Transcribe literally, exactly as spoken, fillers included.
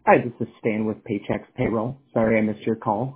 Hi, this is Stan with Paychex Payroll. Sorry I missed your call.